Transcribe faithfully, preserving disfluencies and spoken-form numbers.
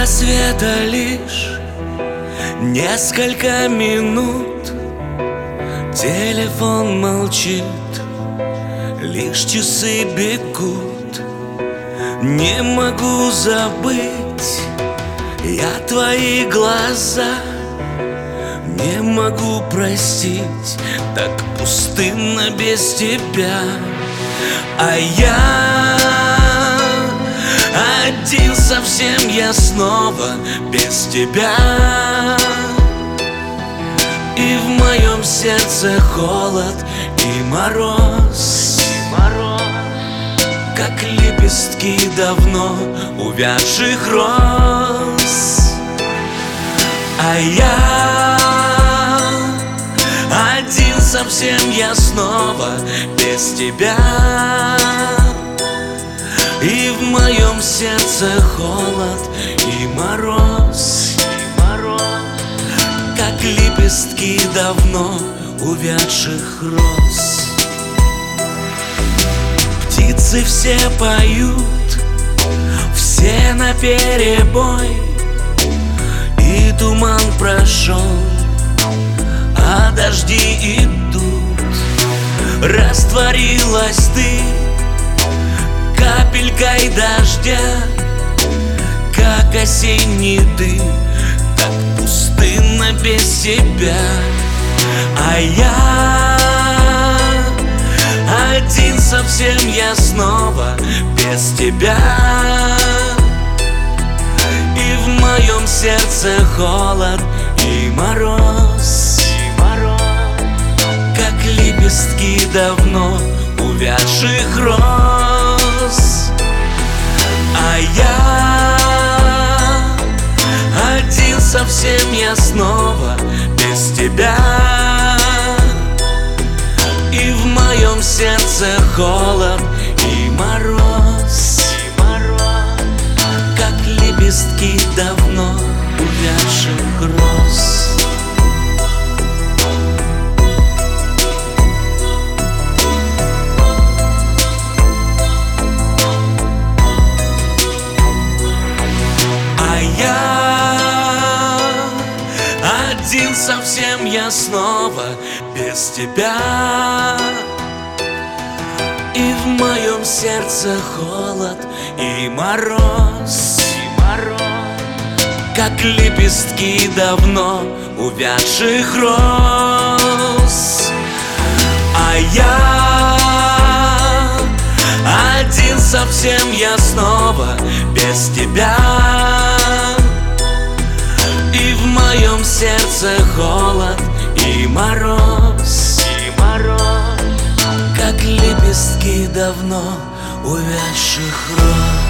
рассвета лишь несколько минут. Телефон молчит, лишь часы бегут. Не могу забыть я твои глаза, не могу простить, так пустынно без тебя. А я один совсем, я снова без тебя. И в моем сердце холод и мороз, и мороз, как лепестки давно увядших роз. А я один совсем, я снова без тебя. И в моем сердце холод и мороз, и мороз, как лепестки давно увядших роз. Птицы все поют, все наперебой, и туман прошел, а дожди идут. Растворилась ты капелькой дождя, как осенний дым, так пустынно без тебя. А я один совсем, я снова без тебя. И в моем сердце холод и мороз, и мороз, как лепестки давно увядших роз. А я один совсем, я снова без тебя. И в моем сердце холод и мороз, и мороз, как лепестки давно увядших роз. Один совсем, я снова без тебя. И в моем сердце холод и мороз, и мороз, как лепестки давно увядших роз. А я один совсем, я снова без тебя. И в моем сердце холод и мороз, и мороз, как лепестки давно увядших роз.